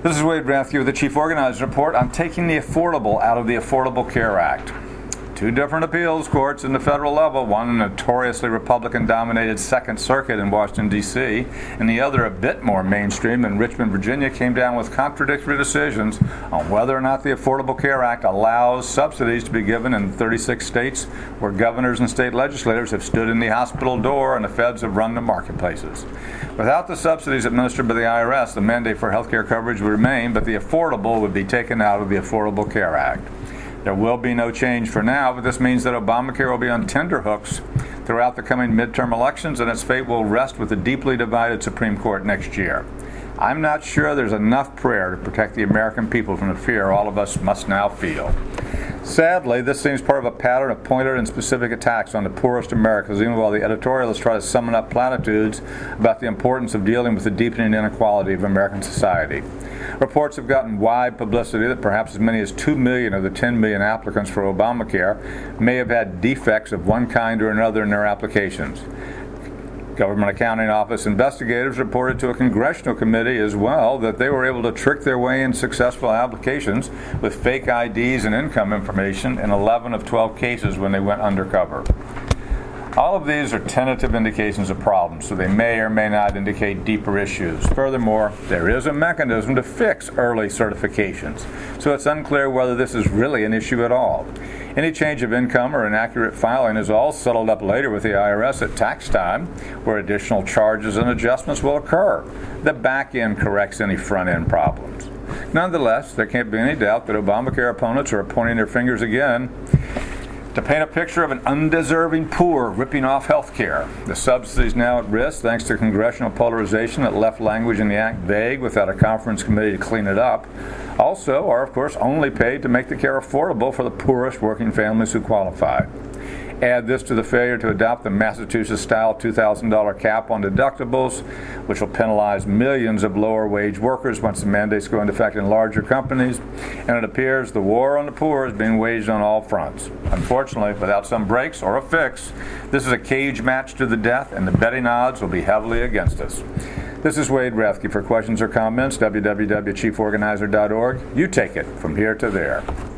This is Wade Rathke with the Chief Organizer Report on taking the affordable out of the Affordable Care Act. Two different appeals courts in the federal level, one a notoriously Republican-dominated Second Circuit in Washington, D.C., and the other a bit more mainstream in Richmond, Virginia, came down with contradictory decisions on whether or not the Affordable Care Act allows subsidies to be given in 36 states where governors and state legislators have stood in the hospital door and the feds have run the marketplaces. Without the subsidies administered by the IRS, the mandate for health care coverage would remain, but the affordable would be taken out of the Affordable Care Act. There will be no change for now, but this means that Obamacare will be on tenterhooks throughout the coming midterm elections, and its fate will rest with the deeply divided Supreme Court next year. I'm not sure there's enough prayer to protect the American people from the fear all of us must now feel. Sadly, this seems part of a pattern of pointed and specific attacks on the poorest Americans, even while the editorialists try to summon up platitudes about the importance of dealing with the deepening inequality of American society. Reports have gotten wide publicity that perhaps as many as 2 million of the 10 million applicants for Obamacare may have had defects of one kind or another in their applications. Government Accounting Office investigators reported to a congressional committee as well that they were able to trick their way in successful applications with fake IDs and income information in 11 of 12 cases when they went undercover. All of these are tentative indications of problems, so they may or may not indicate deeper issues. Furthermore, there is a mechanism to fix early certifications, so it's unclear whether this is really an issue at all. Any change of income or inaccurate filing is all settled up later with the IRS at tax time, where additional charges and adjustments will occur. The back end corrects any front end problems. Nonetheless, there can't be any doubt that Obamacare opponents are pointing their fingers again to paint a picture of an undeserving poor ripping off health care. The subsidies now at risk thanks to congressional polarization that left language in the act vague without a conference committee to clean it up, also are, of course, only paid to make the care affordable for the poorest working families who qualify. Add this to the failure to adopt the Massachusetts-style $2,000 cap on deductibles, which will penalize millions of lower-wage workers once the mandates go into effect in larger companies, and it appears the war on the poor is being waged on all fronts. Unfortunately, without some breaks or a fix, this is a cage match to the death, and the betting odds will be heavily against us. This is Wade Rathke. For questions or comments, www.chieforganizer.org. You take it from here to there.